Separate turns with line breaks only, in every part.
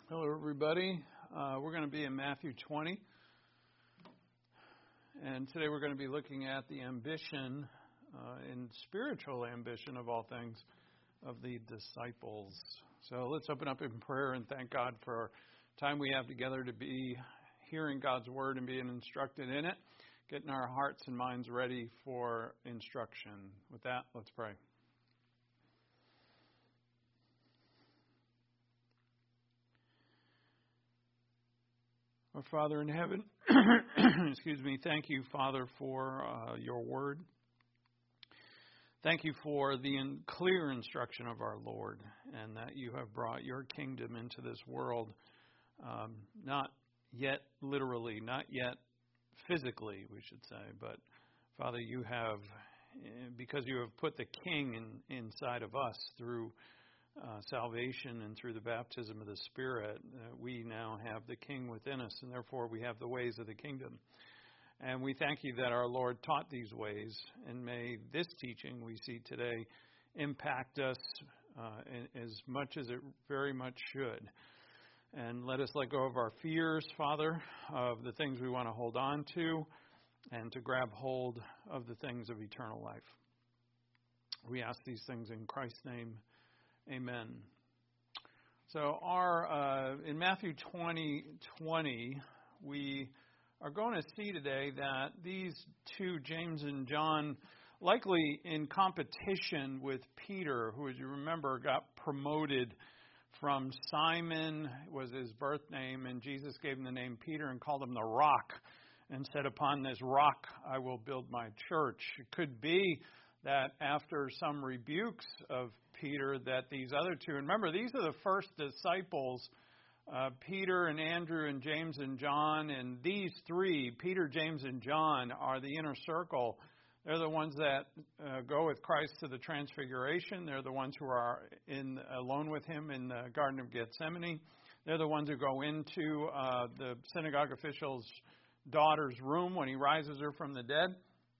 Hello, everybody. We're going to be in Matthew 20. And today we're going to be looking at the ambition and spiritual ambition of all things of the disciples. So let's open up in prayer and thank God for our time we have together to be hearing God's word and being instructed in it, getting our hearts and minds ready for instruction. With that, let's pray. Our Father in heaven, excuse me, thank you, Father, for your word. Thank you for the clear instruction of our Lord, and that you have brought your kingdom into this world, not yet literally, not yet physically, we should say, but Father, you have, because you have put the King inside of us through salvation and through the baptism of the Spirit, we now have the King within us, and therefore we have the ways of the kingdom. And we thank you that our Lord taught these ways, and may this teaching we see today impact us as much as it very much should. And let us let go of our fears, Father, of the things we want to hold on to, and to grab hold of the things of eternal life. We ask these things in Christ's name. Amen. So in Matthew 20, we are going to see today that these two, James and John, likely in competition with Peter, who, as you remember, got promoted from Simon, was his birth name, and Jesus gave him the name Peter and called him the Rock, and said, "Upon this rock I will build my church." It could be that after some rebukes of Peter, that these other two, and remember, these are the first disciples, Peter and Andrew and James and John, and these three, Peter, James, and John, are the inner circle. They're the ones that go with Christ to the Transfiguration. They're the ones who are alone with him in the Garden of Gethsemane. They're the ones who go into the synagogue official's daughter's room when he rises her from the dead.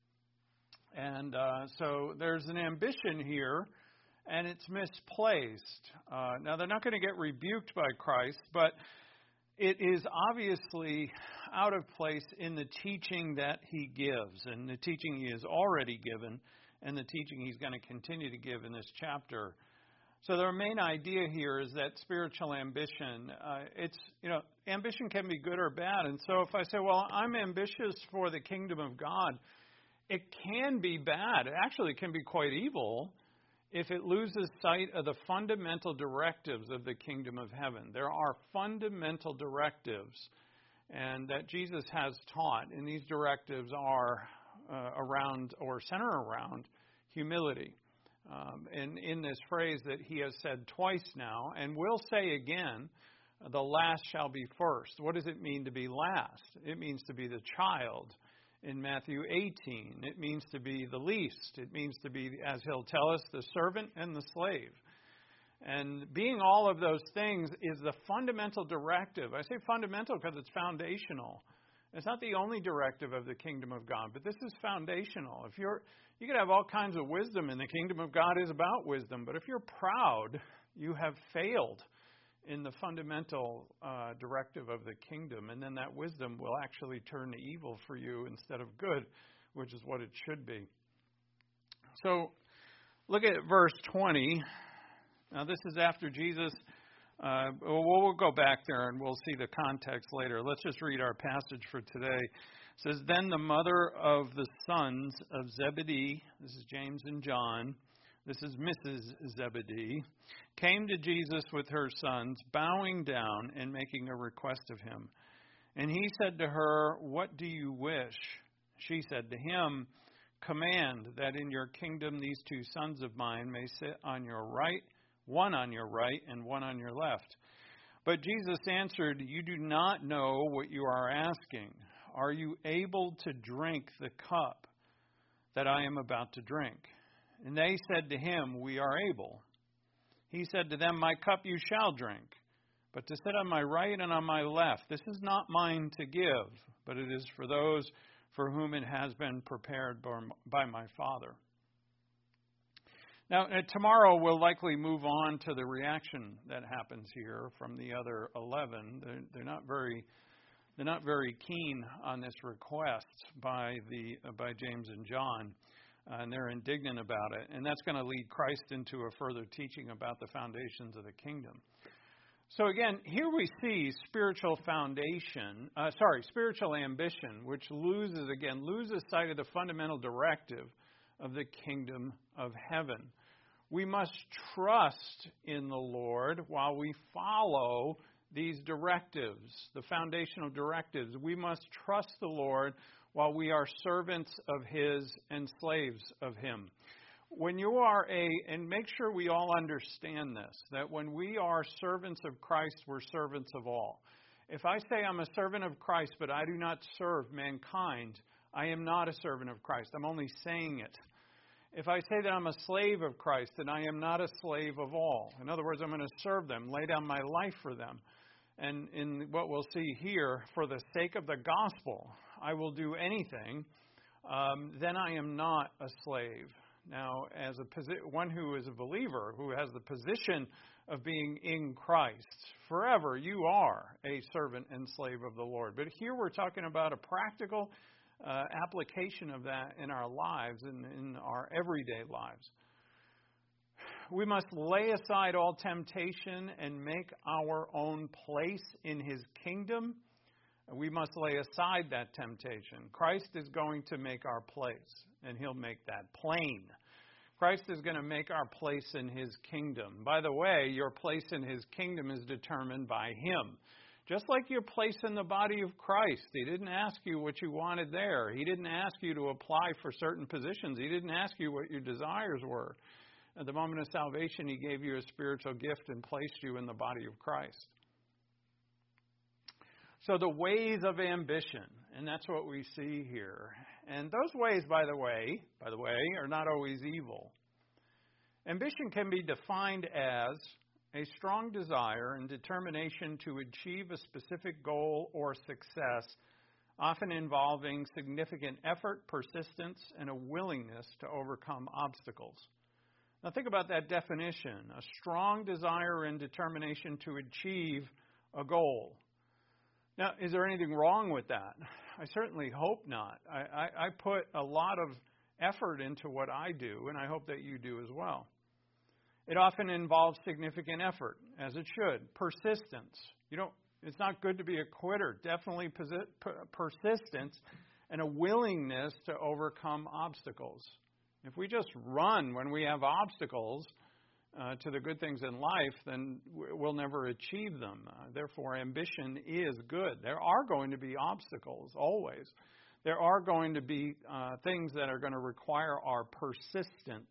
And so there's an ambition here, and it's misplaced. Now, they're not going to get rebuked by Christ, but it is obviously out of place in the teaching that he gives, and the teaching he has already given, and the teaching he's going to continue to give in this chapter. So the main idea here is that spiritual ambition, ambition can be good or bad. And so if I say, well, I'm ambitious for the kingdom of God, it can be bad. It actually can be quite evil if it loses sight of the fundamental directives of the kingdom of heaven. There are fundamental directives and that Jesus has taught, and these directives are center around humility. And in this phrase that he has said twice now, and will say again, the last shall be first. What does it mean to be last? It means to be the child. In Matthew 18, it means to be the least. It means to be, as he'll tell us, the servant and the slave. And being all of those things is the fundamental directive. I say fundamental because it's foundational. It's not the only directive of the kingdom of God, but this is foundational. You could have all kinds of wisdom, and the kingdom of God is about wisdom. But if you're proud, you have failed in the fundamental directive of the kingdom, and then that wisdom will actually turn to evil for you instead of good, which is what it should be. So look at verse 20. Now this is after Jesus. We'll go back there and we'll see the context later. Let's just read our passage for today. It says, "Then the mother of the sons of Zebedee," this is James and John, this is Mrs. Zebedee, "came to Jesus with her sons, bowing down and making a request of him. And he said to her, 'What do you wish?' She said to him, 'Command that in your kingdom these two sons of mine may sit on your right, one on your right and one on your left.' But Jesus answered, 'You do not know what you are asking. Are you able to drink the cup that I am about to drink?' And they said to him, 'We are able.' He said to them, 'My cup you shall drink, but to sit on my right and on my left, this is not mine to give, but it is for those for whom it has been prepared by my Father.' Now, tomorrow we'll likely move on to the reaction that happens here from the other 11. They're not very keen on this request by James and John, and they're indignant about it. And that's going to lead Christ into a further teaching about the foundations of the kingdom. So again, here we see spiritual ambition, which loses sight of the fundamental directive of the kingdom of heaven. We must trust in the Lord while we follow these directives, the foundational directives. We must trust the Lord while we are servants of His and slaves of Him. When you are and make sure we all understand this, that when we are servants of Christ, we're servants of all. If I say I'm a servant of Christ, but I do not serve mankind, I am not a servant of Christ. I'm only saying it. If I say that I'm a slave of Christ, then I am not a slave of all. In other words, I'm going to serve them, lay down my life for them. And in what we'll see here, for the sake of the gospel, I will do anything, then I am not a slave. Now, as one who is a believer, who has the position of being in Christ, forever you are a servant and slave of the Lord. But here we're talking about a practical application of that in our lives, in our everyday lives. We must lay aside all temptation and make our own place in His kingdom. We must lay aside that temptation. Christ is going to make our place, and He'll make that plain. Christ is going to make our place in His kingdom. By the way, your place in His kingdom is determined by Him. Just like your place in the body of Christ. He didn't ask you what you wanted there. He didn't ask you to apply for certain positions. He didn't ask you what your desires were. At the moment of salvation, He gave you a spiritual gift and placed you in the body of Christ. So the ways of ambition, and that's what we see here. And those ways, by the way, are not always evil. Ambition can be defined as a strong desire and determination to achieve a specific goal or success, often involving significant effort, persistence, and a willingness to overcome obstacles. Now think about that definition, a strong desire and determination to achieve a goal. Now, is there anything wrong with that? I certainly hope not. I put a lot of effort into what I do, and I hope that you do as well. It often involves significant effort, as it should. Persistence. It's not good to be a quitter. Definitely persistence and a willingness to overcome obstacles. If we just run when we have obstacles to the good things in life, then we'll never achieve them. Therefore, ambition is good. There are going to be obstacles, always. There are going to be things that are going to require our persistence.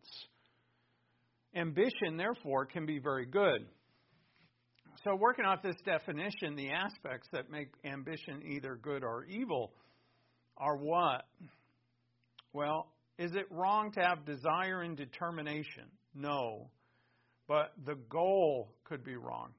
Ambition, therefore, can be very good. So working off this definition, the aspects that make ambition either good or evil are what? Well, is it wrong to have desire and determination? No. But the goal could be wrong.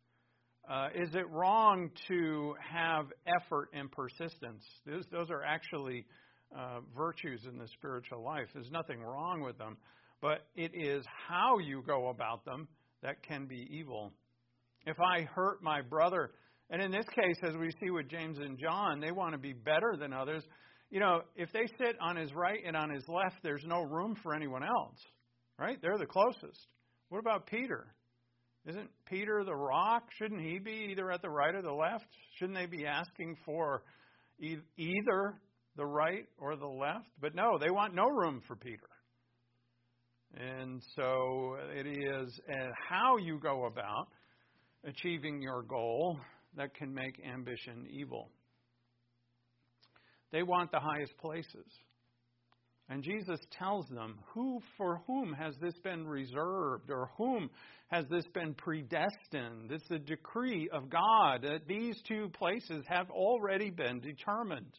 Is it wrong to have effort and persistence? Those are actually virtues in the spiritual life. There's nothing wrong with them. But it is how you go about them that can be evil. If I hurt my brother, and in this case, as we see with James and John, they want to be better than others. If they sit on his right and on his left, there's no room for anyone else, right? They're the closest. What about Peter? Isn't Peter the rock? Shouldn't he be either at the right or the left? Shouldn't they be asking for either the right or the left? But no, they want no room for Peter. And so it is how you go about achieving your goal that can make ambition evil. They want the highest places. And Jesus tells them, for whom has this been reserved, or whom has this been predestined? It's the decree of God that these two places have already been determined.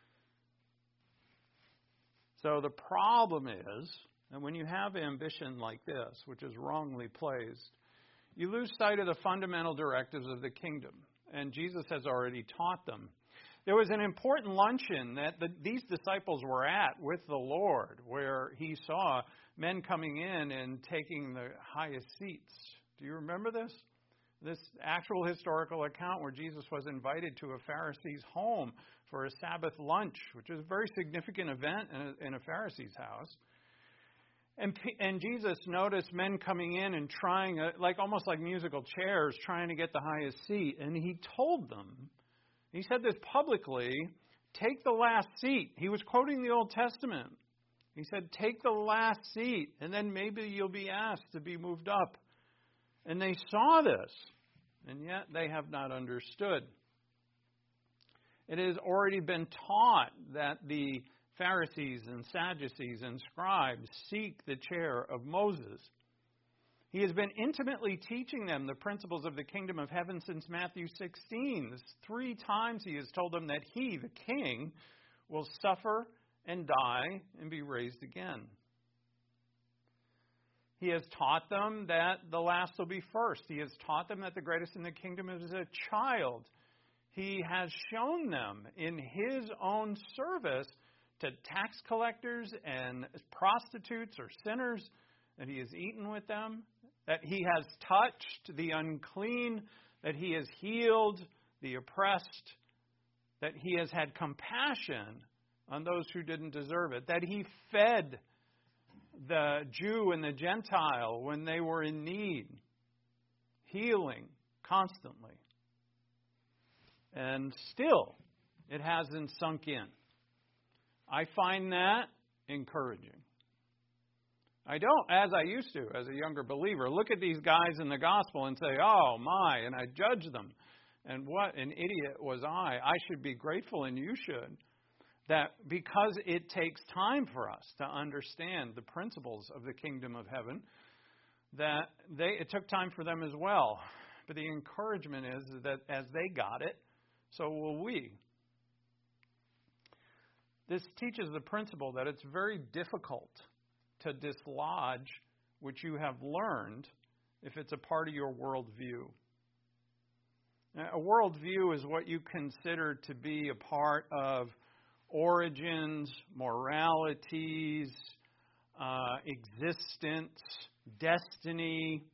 So the problem is, and when you have ambition like this, which is wrongly placed, you lose sight of the fundamental directives of the kingdom. And Jesus has already taught them. There was an important luncheon that these disciples were at with the Lord, where he saw men coming in and taking the highest seats. Do you remember this? This actual historical account where Jesus was invited to a Pharisee's home for a Sabbath lunch, which is a very significant event in a Pharisee's house. And Jesus noticed men coming in and trying, almost like musical chairs, trying to get the highest seat. And he told them, he said this publicly, take the last seat. He was quoting the Old Testament. He said, take the last seat, and then maybe you'll be asked to be moved up. And they saw this, and yet they have not understood. It has already been taught that the Pharisees and Sadducees and scribes seek the chair of Moses. He has been intimately teaching them the principles of the kingdom of heaven since Matthew 16. This 3 times he has told them that he, the king, will suffer and die and be raised again. He has taught them that the last will be first. He has taught them that the greatest in the kingdom is a child. He has shown them in his own service to tax collectors and prostitutes or sinners that he has eaten with them, that he has touched the unclean, that he has healed the oppressed, that he has had compassion on those who didn't deserve it, that he fed the Jew and the Gentile when they were in need, healing constantly. And still, it hasn't sunk in. I find that encouraging. I don't, as I used to, as a younger believer, look at these guys in the gospel and say, oh my, and I judge them. And what an idiot was I. I should be grateful, and you should, that because it takes time for us to understand the principles of the kingdom of heaven, that it took time for them as well. But the encouragement is that as they got it, so will we. This teaches the principle that it's very difficult to dislodge what you have learned if it's a part of your worldview. Now, a worldview is what you consider to be a part of origins, moralities, existence, destiny.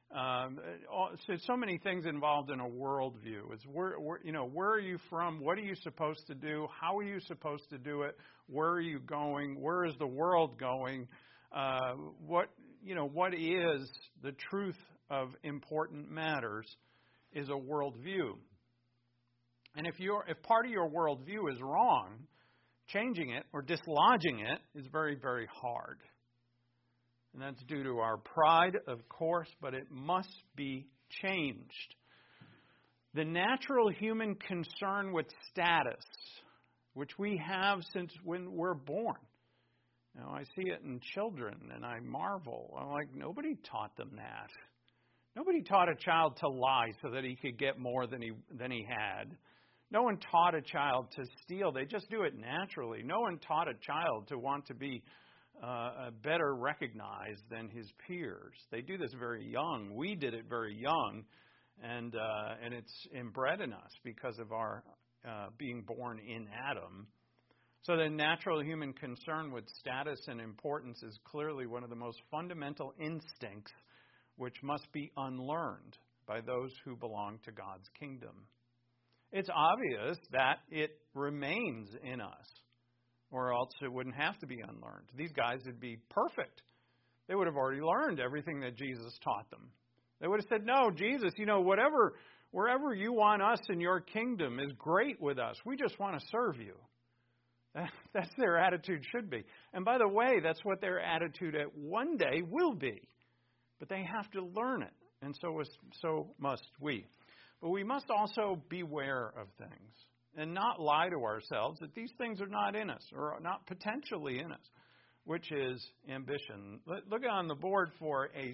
So many things involved in a worldview. It's where are you from? What are you supposed to do? How are you supposed to do it? Where are you going? Where is the world going? What is the truth of important matters is a worldview. And if part of your worldview is wrong, changing it or dislodging it is very, very hard. And that's due to our pride, of course, but it must be changed. The natural human concern with status, which we have since when we're born. I see it in children, and I marvel. I'm like, nobody taught them that. Nobody taught a child to lie so that he could get more than he had. No one taught a child to steal. They just do it naturally. No one taught a child to want to be better recognized than his peers. They do this very young. We did it very young, and it's inbred in us because of our being born in Adam. So the natural human concern with status and importance is clearly one of the most fundamental instincts which must be unlearned by those who belong to God's kingdom. It's obvious that it remains in us, or else it wouldn't have to be unlearned. These guys would be perfect. They would have already learned everything that Jesus taught them. They would have said, no, Jesus, wherever you want us in your kingdom is great with us. We just want to serve you. That's their attitude should be. And by the way, that's what their attitude at one day will be. But they have to learn it, and so must we. But we must also beware of things and not lie to ourselves that these things are not in us or not potentially in us, which is ambition. Look on the board for a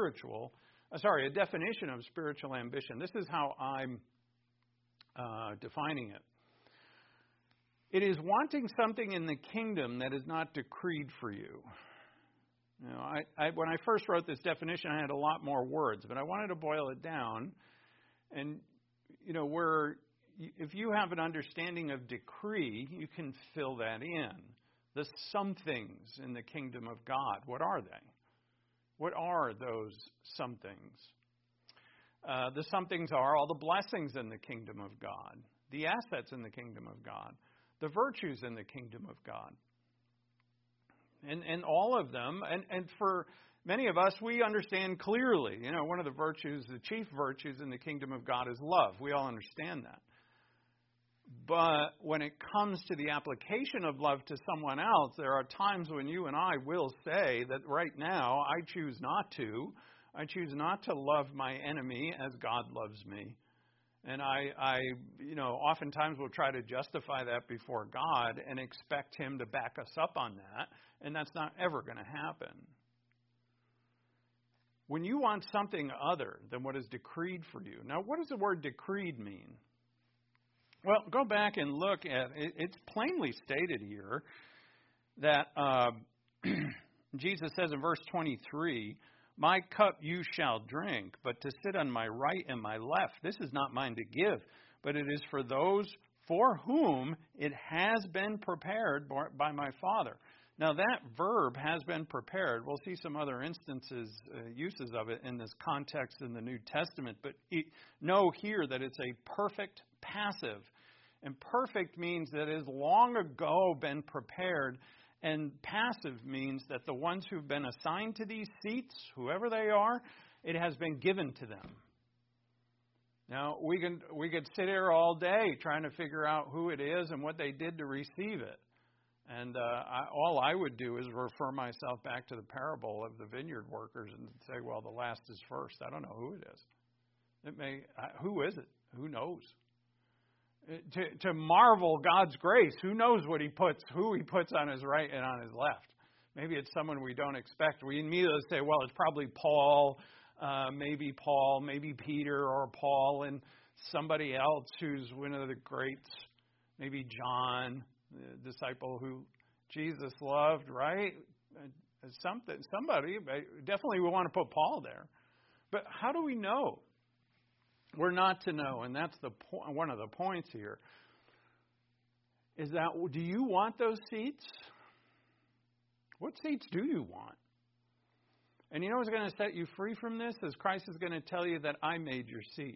definition of spiritual ambition. This is how I'm defining it. It is wanting something in the kingdom that is not decreed for you. When I first wrote this definition, I had a lot more words, but I wanted to boil it down. And, where if you have an understanding of decree, you can fill that in. The some things in the kingdom of God, what are they? What are those some things? The some things are all the blessings in the kingdom of God, the assets in the kingdom of God, the virtues in the kingdom of God. And all of them, and for many of us, we understand clearly, one of the virtues, the chief virtues in the kingdom of God is love. We all understand that. But when it comes to the application of love to someone else, there are times when you and I will say that right now I choose not to. I choose not to love my enemy as God loves me. And I oftentimes will try to justify that before God and expect Him to back us up on that. And that's not ever going to happen. When you want something other than what is decreed for you. Now, what does the word decreed mean? Well, go back and look at it. It's plainly stated here that Jesus says in verse 23, "My cup you shall drink, but to sit on my right and my left, this is not mine to give, but it is for those for whom it has been prepared by my Father." Now, that verb, has been prepared, we'll see some other instances, uses of it in this context in the New Testament, but know here that it's a perfect passive. And perfect means that it has long ago been prepared, and passive means that the ones who've been assigned to these seats, whoever they are, it has been given to them. Now, we could sit here all day trying to figure out who it is and what they did to receive it. And all I would do is refer myself back to the parable of the vineyard workers and say, well, the last is first. I don't know who it is. Who is it? Who knows? To marvel God's grace, who knows who He puts on His right and on His left? Maybe it's someone we don't expect. We immediately say, well, it's probably Paul, maybe Peter or Paul, and somebody else who's one of the greats, maybe John, the disciple who Jesus loved, right? Somebody, definitely we want to put Paul there. But how do we know? We're not to know, and that's one of the points here. Is that, do you want those seats? What seats do you want? And you know what's going to set you free from this? Is Christ is going to tell you that I made your seat.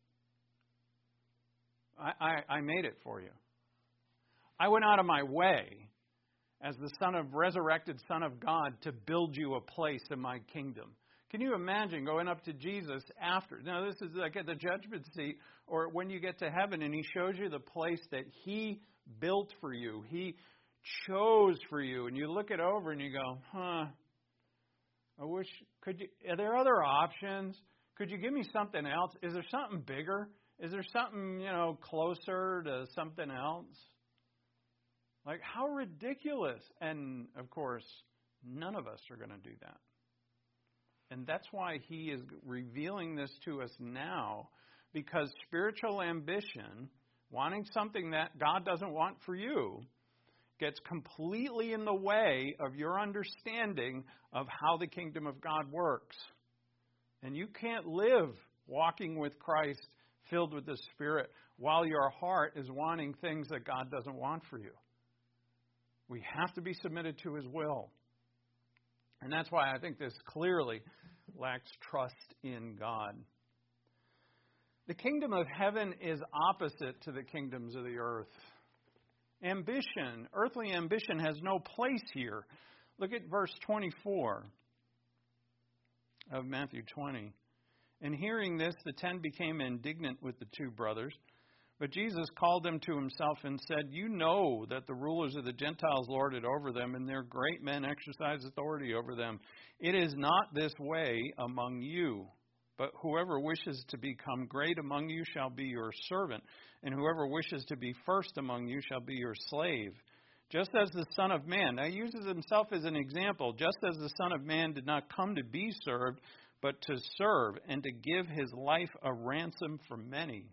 I made it for you. I went out of my way as the resurrected Son of God to build you a place in my kingdom. Can you imagine going up to Jesus after? Now, this is like at the judgment seat or when you get to heaven and He shows you the place that He built for you. He chose for you. And you look it over and you go, I wish, are there other options? Could you give me something else? Is there something bigger? Is there something, closer to something else? Like, how ridiculous. And, of course, none of us are going to do that. And that's why He is revealing this to us now, because spiritual ambition, wanting something that God doesn't want for you, gets completely in the way of your understanding of how the kingdom of God works. And you can't live walking with Christ, filled with the Spirit, while your heart is wanting things that God doesn't want for you. We have to be submitted to His will. And that's why I think this clearly lacks trust in God. The kingdom of heaven is opposite to the kingdoms of the earth. Ambition, earthly ambition, has no place here. Look at verse 24 of Matthew 20. And hearing this, the 10 became indignant with the two brothers. But Jesus called them to Himself and said, "You know that the rulers of the Gentiles lord it over them, and their great men exercise authority over them. It is not this way among you. But whoever wishes to become great among you shall be your servant, and whoever wishes to be first among you shall be your slave. Just as the Son of Man," now He uses Himself as an example, "just as the Son of Man did not come to be served, but to serve, and to give His life a ransom for many."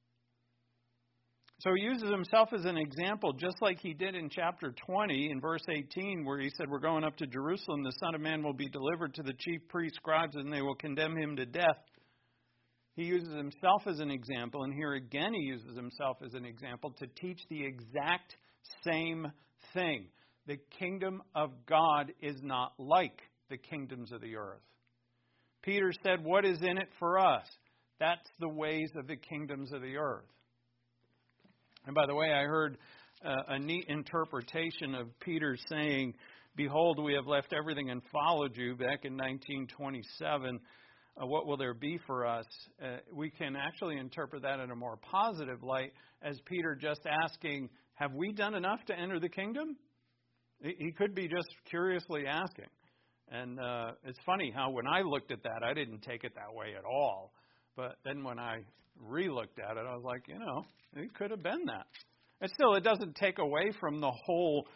So He uses Himself as an example, just like He did in chapter 20, in verse 18, where He said, we're going up to Jerusalem, the Son of Man will be delivered to the chief priests, scribes, and they will condemn Him to death. He uses himself as an example, and here again he uses himself as an example to teach the exact same thing. The kingdom of God is not like the kingdoms of the earth. Peter said, what is in it for us? That's the ways of the kingdoms of the earth. And by the way, I heard a neat interpretation of Peter saying, behold, we have left everything and followed you back in 1927. What will there be for us? We can actually interpret that in a more positive light as Peter just asking, have we done enough to enter the kingdom? He could be just curiously asking. And it's funny how when I looked at that, I didn't take it that way at all. But then when I re-looked at it, I was like, it could have been that. And still, it doesn't take away from the whole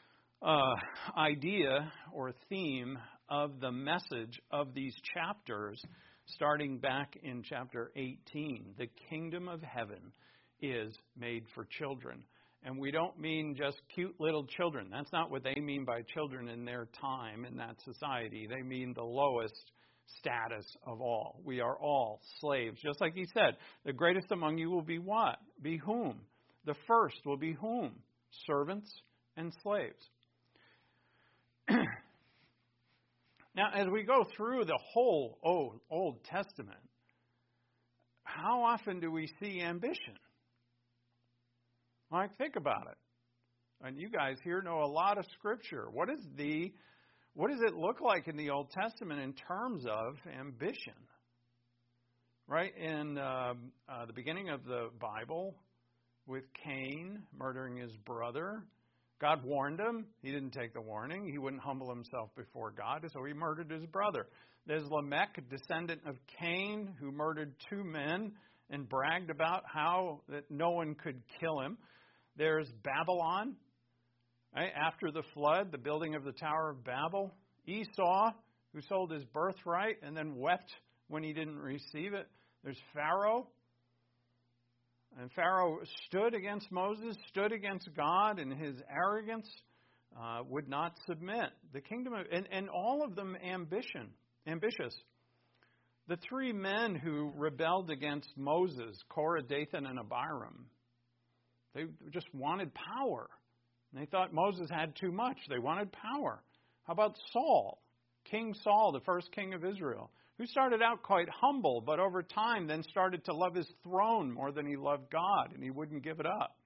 idea or theme of the message of these chapters, starting back in chapter 18. The kingdom of heaven is made for children. And we don't mean just cute little children. That's not what they mean by children in their time, in that society. They mean the lowest status of all. We are all slaves. Just like he said, the greatest among you will be what? Be whom? The first will be whom? Servants and slaves. Now, as we go through the whole Old Testament, how often do we see ambition? Like, think about it. And you guys here know a lot of Scripture. What does it look like in the Old Testament in terms of ambition? Right? In the beginning of the Bible, with Cain murdering his brother, God warned him. He didn't take the warning. He wouldn't humble himself before God, so he murdered his brother. There's Lamech, a descendant of Cain, who murdered 2 men and bragged about how that no one could kill him. There's Babylon. Right? After the flood, the building of the Tower of Babel. Esau, who sold his birthright and then wept when he didn't receive it. There's Pharaoh. And Pharaoh stood against Moses, stood against God in his arrogance, would not submit. The kingdom of, and all of them ambitious. The 3 men who rebelled against Moses, Korah, Dathan, and Abiram, they just wanted power. And they thought Moses had too much. They wanted power. How about Saul, King Saul, the first king of Israel, who started out quite humble, but over time then started to love his throne more than he loved God, and he wouldn't give it up.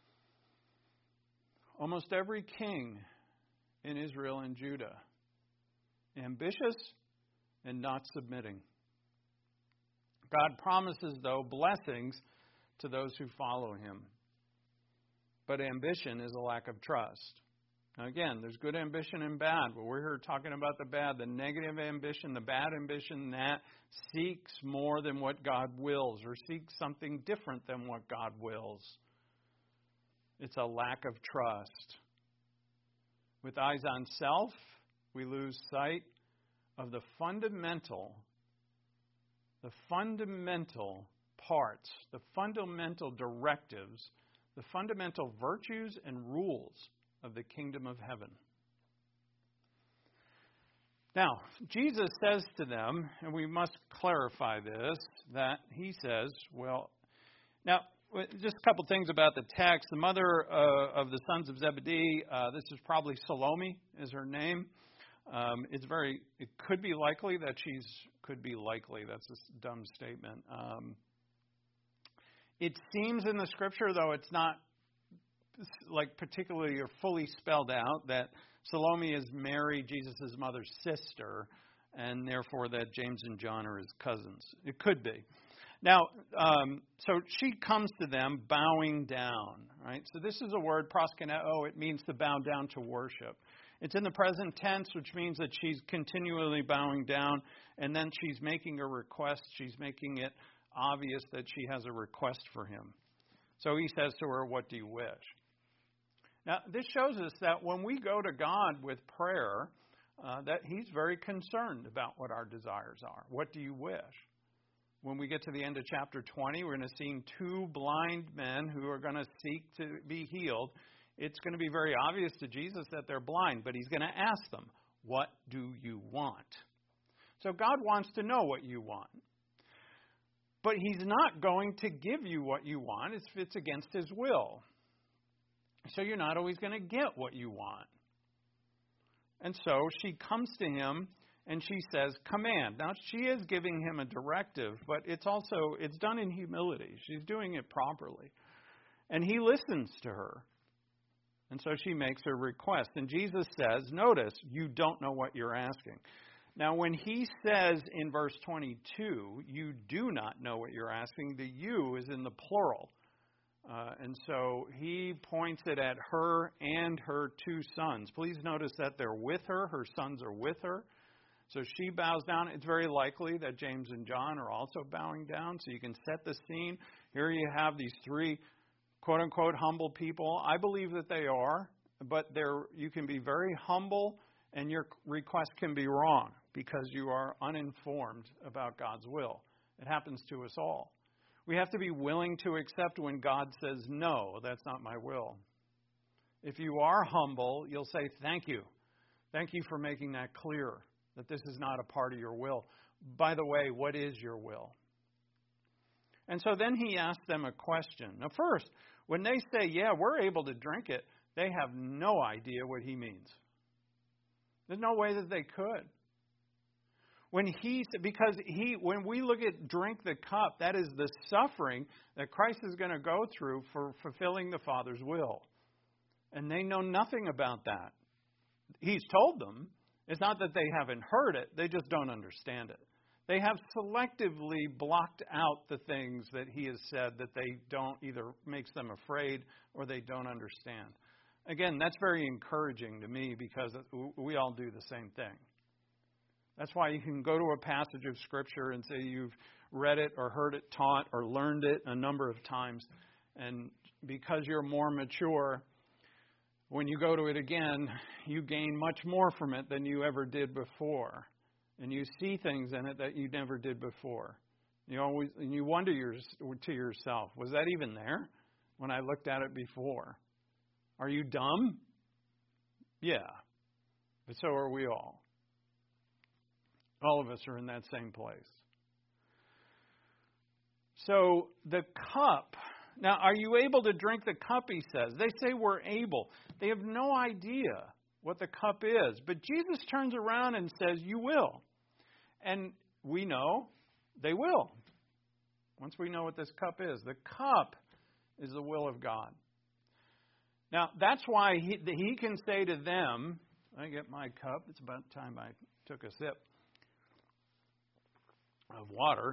Almost every king in Israel and Judah, ambitious and not submitting. God promises, though, blessings to those who follow him. But ambition is a lack of trust. Now, again, there's good ambition and bad, but we're here talking about the bad, the negative ambition, the bad ambition that seeks more than what God wills or seeks something different than what God wills. It's a lack of trust. With eyes on self, we lose sight of the fundamental parts, the fundamental directives, the fundamental virtues and rules of the kingdom of heaven. Now, Jesus says to them, and we must clarify this, that he says, now, just a couple things about the text. The mother of the sons of Zebedee, this is probably Salome, is her name. It could be likely that that's a dumb statement. It seems in the Scripture, though it's not like particularly or fully spelled out, that Salome is Mary, Jesus' mother's sister, and therefore that James and John are his cousins. It could be. Now, so she comes to them bowing down, right? So this is a word, proskuneo. It means to bow down to worship. It's in the present tense, which means that she's continually bowing down, and then she's making a request. She's making it obvious that she has a request for him. So he says to her, "What do you wish?" Now, this shows us that when we go to God with prayer, that he's very concerned about what our desires are. What do you wish? When we get to the end of chapter 20, we're going to see 2 blind men who are going to seek to be healed. It's going to be very obvious to Jesus that they're blind, but he's going to ask them, "What do you want?" So God wants to know what you want. But he's not going to give you what you want if it's against his will. So you're not always going to get what you want. And so she comes to him and she says, command. Now she is giving him a directive, but it's done in humility. She's doing it properly. And he listens to her. And so she makes her request. And Jesus says, notice, you don't know what you're asking. Now, when he says in verse 22, you do not know what you're asking, the you is in the plural. And so he points it at her and her two sons. Please notice that they're with her. Her sons are with her. So she bows down. It's very likely that James and John are also bowing down. So you can set the scene. Here you have these three, quote-unquote, humble people. I believe that they are. But you can be very humble and your request can be wrong because you are uninformed about God's will. It happens to us all. We have to be willing to accept when God says, no, that's not my will. If you are humble, you'll say, thank you. Thank you for making that clear, that this is not a part of your will. By the way, what is your will? And so then he asks them a question. Now first, when they say, yeah, we're able to drink it, they have no idea what he means. There's no way that they could. When we look at drink the cup, that is the suffering that Christ is going to go through for fulfilling the Father's will. And they know nothing about that. He's told them. It's not that they haven't heard it. They just don't understand it. They have selectively blocked out the things that he has said that they don't either makes them afraid or they don't understand. Again, that's very encouraging to me because we all do the same thing. That's why you can go to a passage of Scripture and say you've read it or heard it taught or learned it a number of times. And because you're more mature, when you go to it again, you gain much more from it than you ever did before. And you see things in it that you never did before. You wonder to yourself, was that even there when I looked at it before? Are you dumb? Yeah. But so are we all. All of us are in that same place. So the cup. Now, are you able to drink the cup, he says. They say we're able. They have no idea what the cup is. But Jesus turns around and says, you will. And we know they will. Once we know what this cup is. The cup is the will of God. Now, that's why he can say to them, I get my cup. It's about time I took a sip of water.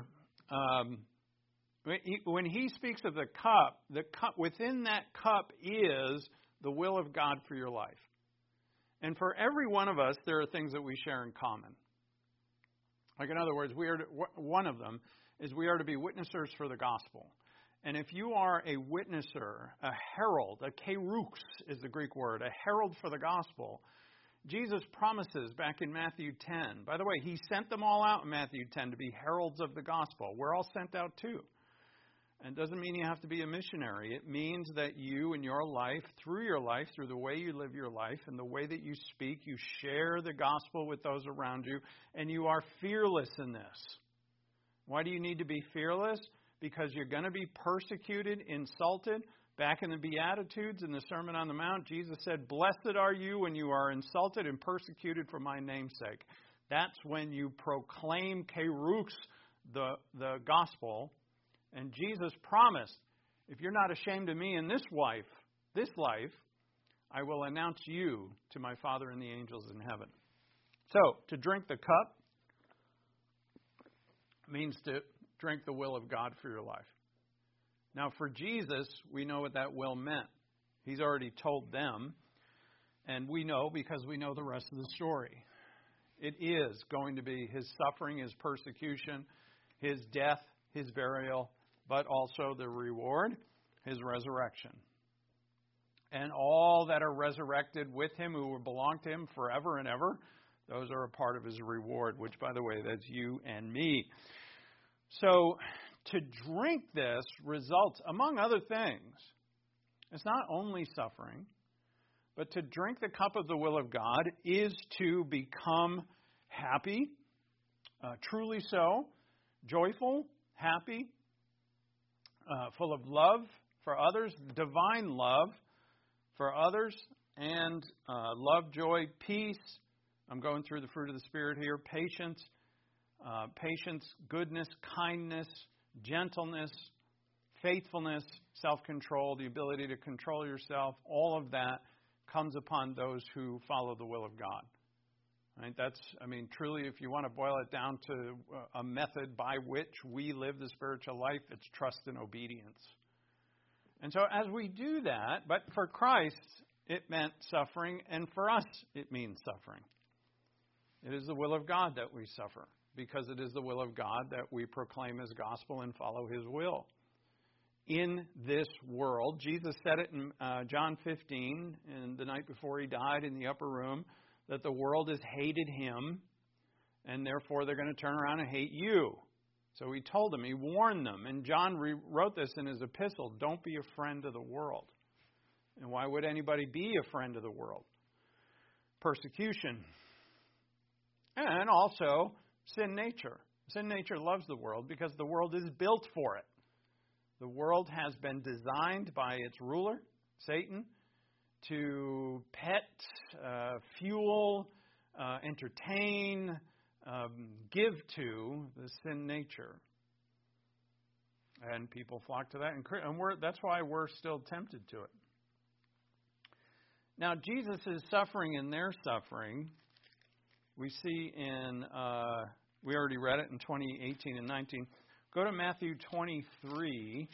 When he speaks of the cup within that cup is the will of God for your life. And for every one of us, there are things that we share in common. Like in other words, one of them is we are to be witnessers for the gospel. And if you are a witnesser, a herald, a kerux is the Greek word, a herald for the gospel, Jesus promises back in Matthew 10. By the way, he sent them all out in Matthew 10 to be heralds of the gospel. We're all sent out too. And it doesn't mean you have to be a missionary. It means that you in your life, through the way you live your life and the way that you speak, you share the gospel with those around you, and you are fearless in this. Why do you need to be fearless? Because you're going to be persecuted, insulted. Back in the Beatitudes, in the Sermon on the Mount, Jesus said, blessed are you when you are insulted and persecuted for my name's sake. That's when you proclaim kerux, the gospel. And Jesus promised, if you're not ashamed of me in this life, I will announce you to my Father and the angels in heaven. So, to drink the cup means to drink the will of God for your life. Now, for Jesus, we know what that will meant. He's already told them, and we know because we know the rest of the story. It is going to be his suffering, his persecution, his death, his burial, but also the reward, his resurrection. And all that are resurrected with him, who will belong to him forever and ever, those are a part of his reward, which, by the way, that's you and me. So, to drink this results, among other things, it's not only suffering, but to drink the cup of the will of God is to become happy, truly so, joyful, happy, full of love for others, divine love for others, and love, joy, peace. I'm going through the fruit of the Spirit here. Patience, goodness, kindness, gentleness, faithfulness, self-control, the ability to control yourself. All of that comes upon those who follow the will of God. Right? Truly, if you want to boil it down to a method by which we live the spiritual life, it's trust and obedience. And so as we do that, but for Christ, it meant suffering, and for us, it means suffering. It is the will of God that we suffer, because it is the will of God that we proclaim His gospel and follow His will. In this world, Jesus said it in John 15, and the night before He died in the upper room, that the world has hated Him, and therefore they're going to turn around and hate you. So He told them, He warned them, and John wrote this in his epistle, don't be a friend of the world. And why would anybody be a friend of the world? Persecution. And also sin nature. Sin nature loves the world because the world is built for it. The world has been designed by its ruler, Satan, to pet, fuel, entertain, give to the sin nature. And people flock to that. And that's why we're still tempted to it. Now, Jesus' suffering and their suffering, we see we already read it in 20:18 and 19. Go to Matthew 23:29.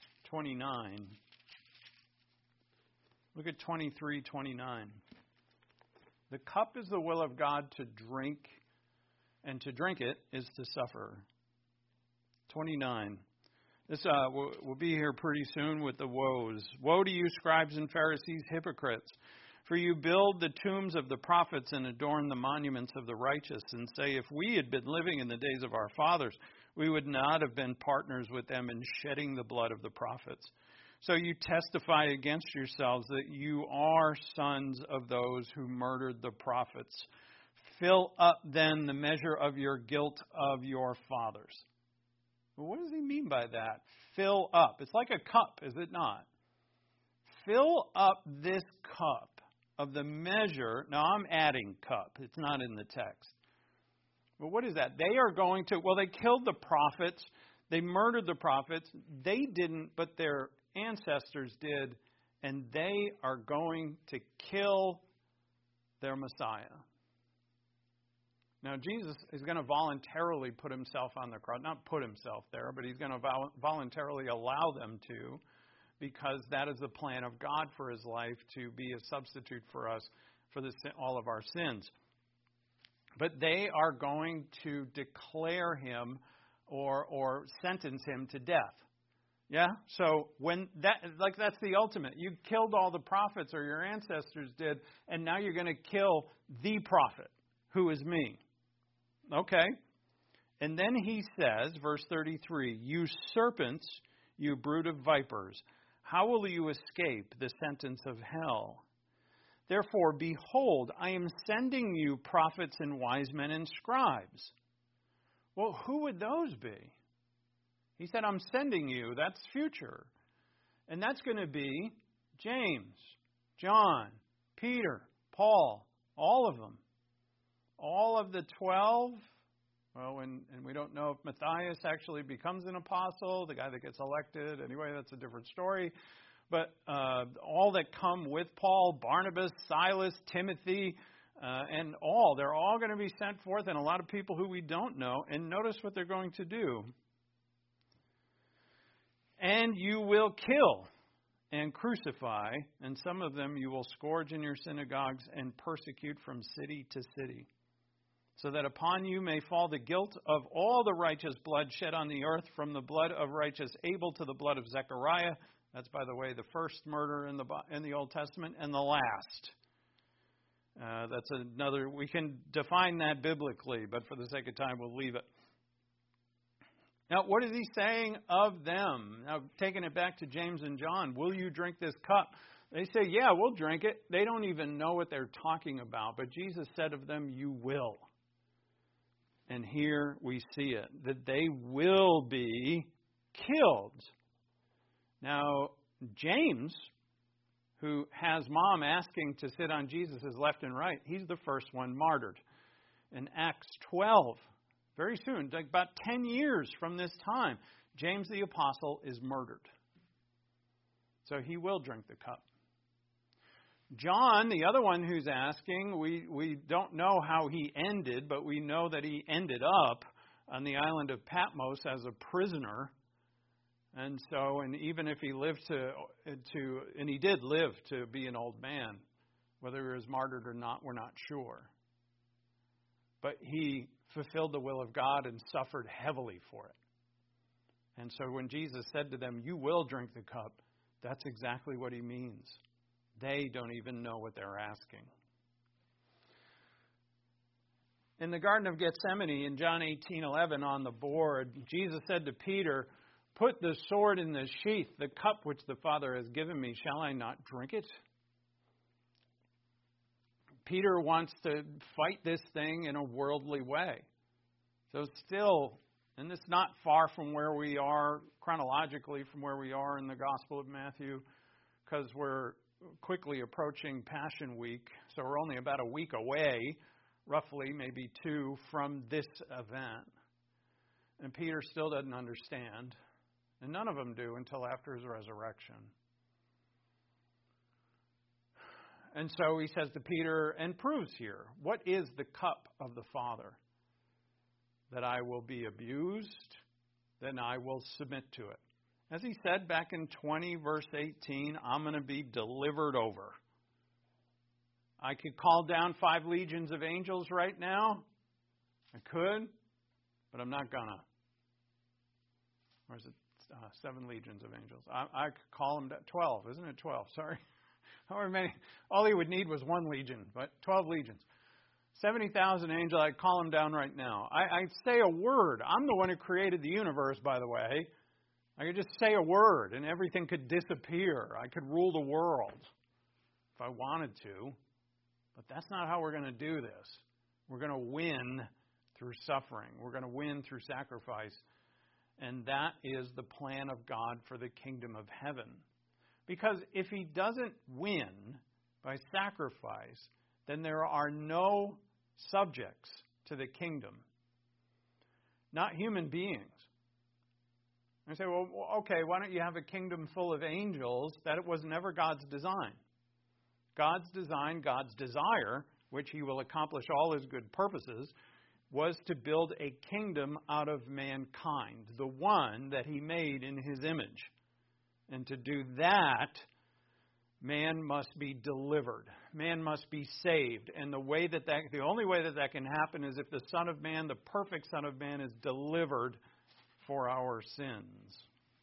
Look at 23:29. The cup is the will of God to drink, and to drink it is to suffer. 29. This we'll be here pretty soon with the woes. Woe to you, scribes and Pharisees, hypocrites! For you build the tombs of the prophets and adorn the monuments of the righteous, and say, if we had been living in the days of our fathers, we would not have been partners with them in shedding the blood of the prophets. So you testify against yourselves that you are sons of those who murdered the prophets. Fill up then the measure of your guilt of your fathers. Well, what does he mean by that? Fill up. It's like a cup, is it not? Fill up this cup of the measure. Now, I'm adding cup. It's not in the text. But what is that? They are going to, they killed the prophets. They murdered the prophets. They didn't, but their ancestors did. And they are going to kill their Messiah. Now, Jesus is going to voluntarily put himself on the cross. Not put himself there, but he's going to voluntarily allow them to, because that is the plan of God for his life, to be a substitute for us for all of our sins. But they are going to declare him or sentence him to death. Yeah? So that's the ultimate. You killed all the prophets, or your ancestors did, and now you're going to kill the prophet, who is me. Okay. And then he says, verse 33, you serpents, you brood of vipers, how will you escape the sentence of hell? Therefore, behold, I am sending you prophets and wise men and scribes. Well, who would those be? He said, I'm sending you. That's future. And that's going to be James, John, Peter, Paul, all of them. All of the 12, and we don't know if Matthias actually becomes an apostle, the guy that gets elected. Anyway, that's a different story. But all that come with Paul, Barnabas, Silas, Timothy, and they're all going to be sent forth, and a lot of people who we don't know. And notice what they're going to do. And you will kill and crucify, and some of them you will scourge in your synagogues and persecute from city to city, so that upon you may fall the guilt of all the righteous blood shed on the earth, from the blood of righteous Abel to the blood of Zechariah. That's, by the way, the first murder in the Old Testament, and the last. That's another. We can define that biblically, but for the sake of time, we'll leave it. Now, what is he saying of them? Now, taking it back to James and John, will you drink this cup? They say, yeah, we'll drink it. They don't even know what they're talking about. But Jesus said of them, you will. And here we see it, that they will be killed. Now, James, who has Mom asking to sit on Jesus' left and right, he's the first one martyred. In Acts 12, very soon, like about 10 years from this time, James the Apostle is murdered. So he will drink the cup. John, the other one who's asking, we don't know how he ended, but we know that he ended up on the island of Patmos as a prisoner. And so, and even if he lived and he did live to be an old man, whether he was martyred or not, we're not sure. But he fulfilled the will of God and suffered heavily for it. And so when Jesus said to them, "You will drink the cup," that's exactly what he means. They don't even know what they're asking. In the Garden of Gethsemane, in John 18:11 on the board, Jesus said to Peter, "Put the sword in the sheath. The cup which the Father has given me, shall I not drink it?" Peter wants to fight this thing in a worldly way. So still, and it's not far from where we are chronologically from where we are in the Gospel of Matthew, because we're quickly approaching Passion Week. So we're only about a week away, roughly, maybe 2, from this event. And Peter still doesn't understand. And none of them do until after his resurrection. And so he says to Peter, and proves here, what is the cup of the Father? That I will be abused, then I will submit to it. As he said back in 20 verse 18, I'm going to be delivered over. I could call down 5 legions of angels right now. I could, but I'm not going to. Or is it 7 legions of angels? I could call them 12, isn't it 12? Sorry. However many. All he would need was 1 legion, but 12 legions. 70,000 angels, I'd call them down right now. I'd say a word. I'm the one who created the universe, by the way. I could just say a word and everything could disappear. I could rule the world if I wanted to. But that's not how we're going to do this. We're going to win through suffering. We're going to win through sacrifice. And that is the plan of God for the kingdom of heaven. Because if he doesn't win by sacrifice, then there are no subjects to the kingdom. Not human beings. I say, well, okay, why don't you have a kingdom full of angels? That was never God's design. God's design, God's desire, which he will accomplish all his good purposes, was to build a kingdom out of mankind, the one that he made in his image. And to do that, man must be delivered. Man must be saved. And the only way that can happen is if the Son of Man, the perfect Son of Man, is delivered for our sins.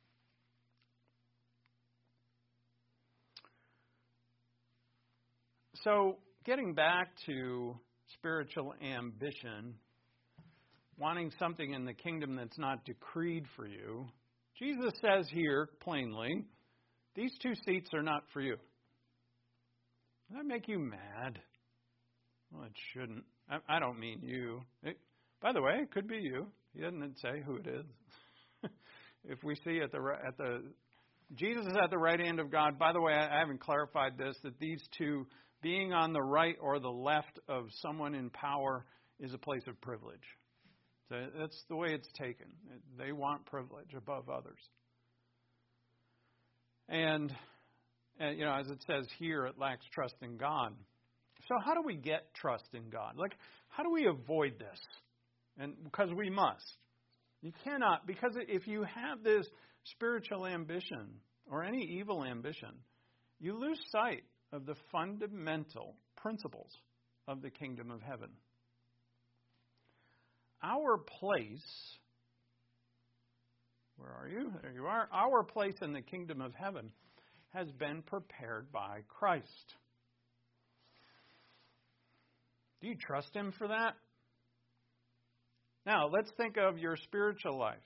So, getting back to spiritual ambition, wanting something in the kingdom that's not decreed for you, Jesus says here plainly, these 2 seats are not for you. Does that make you mad? Well, it shouldn't. I don't mean you. By the way, it could be you. He doesn't say who it is. If we see Jesus is at the right hand of God. By the way, I haven't clarified this, that these 2, being on the right or the left of someone in power, is a place of privilege. So that's the way it's taken. They want privilege above others. And as it says here, it lacks trust in God. So how do we get trust in God? How do we avoid this? And because we must. You cannot, because if you have this spiritual ambition or any evil ambition, you lose sight of the fundamental principles of the kingdom of heaven. Our place, where are you? There you are. Our place in the kingdom of heaven has been prepared by Christ. Do you trust him for that? Now, let's think of your spiritual life.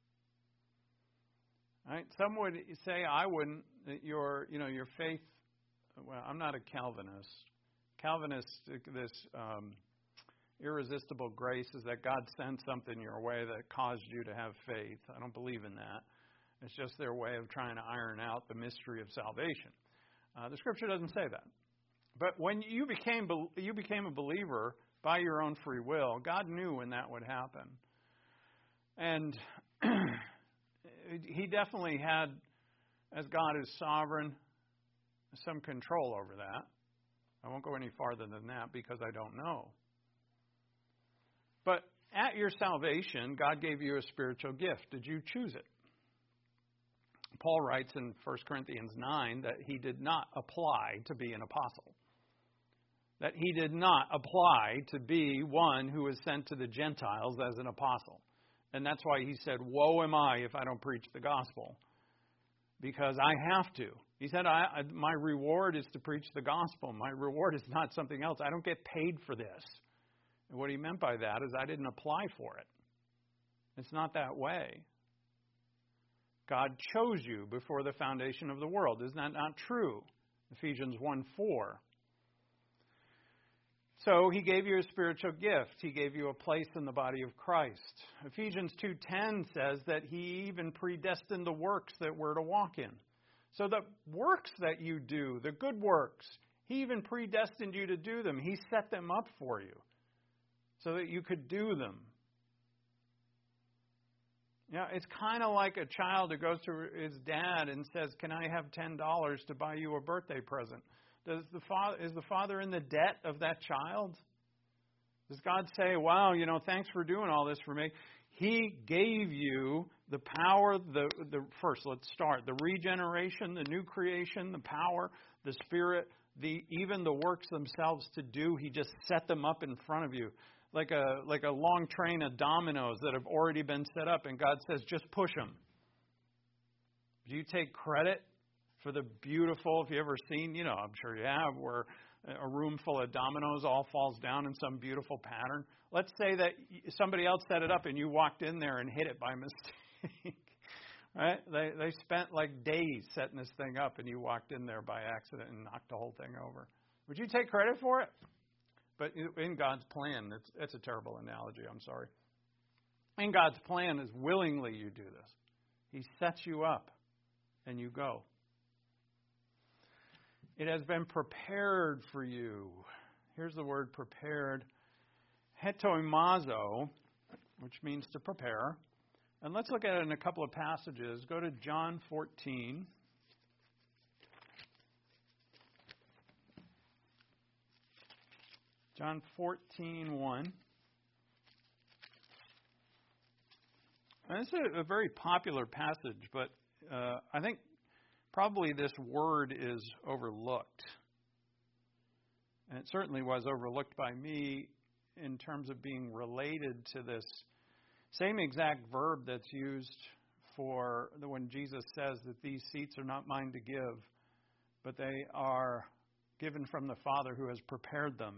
Right? Some would say, I wouldn't, that your faith, well, I'm not a Calvinist. Calvinists, this Irresistible grace is that God sent something your way that caused you to have faith. I don't believe in that. It's just their way of trying to iron out the mystery of salvation. The Scripture doesn't say that. But when you became a believer by your own free will, God knew when that would happen. And He definitely had, as God is sovereign, some control over that. I won't go any farther than that because I don't know. But at your salvation, God gave you a spiritual gift. Did you choose it? Paul writes in 1 Corinthians 9 that he did not apply to be an apostle. That he did not apply to be one who was sent to the Gentiles as an apostle. And that's why he said, woe am I if I don't preach the gospel. Because I have to. He said, my reward is to preach the gospel. My reward is not something else. I don't get paid for this. And what he meant by that is I didn't apply for it. It's not that way. God chose you before the foundation of the world. Isn't that not true? Ephesians 1:4. So he gave you a spiritual gift. He gave you a place in the body of Christ. Ephesians 2:10 says that he even predestined the works that we're to walk in. So the works that you do, the good works, he even predestined you to do them. He set them up for you so that you could do them. Yeah, it's kind of like a child who goes to his dad and says, can I have $10 to buy you a birthday present? Is the father in the debt of that child? Does God say, wow, thanks for doing all this for me? He gave you the power, first, let's start. The regeneration, the new creation, the power, the Spirit, even the works themselves to do. He just set them up in front of you. Like a long train of dominoes that have already been set up. And God says, just push them. Do you take credit for the beautiful, if you ever seen, I'm sure you have, where a room full of dominoes all falls down in some beautiful pattern? Let's say that somebody else set it up and you walked in there and hit it by mistake. Right? They spent like days setting this thing up and you walked in there by accident and knocked the whole thing over. Would you take credit for it? But in God's plan, it's a terrible analogy, I'm sorry. In God's plan is willingly you do this. He sets you up and you go. It has been prepared for you. Here's the word prepared. Hetoimazo, which means to prepare. And let's look at it in a couple of passages. Go to John 14. John 14:1. And this is a very popular passage, but I think probably this word is overlooked. And it certainly was overlooked by me in terms of being related to this same exact verb that's used for when Jesus says that these seats are not mine to give, but they are given from the Father who has prepared them.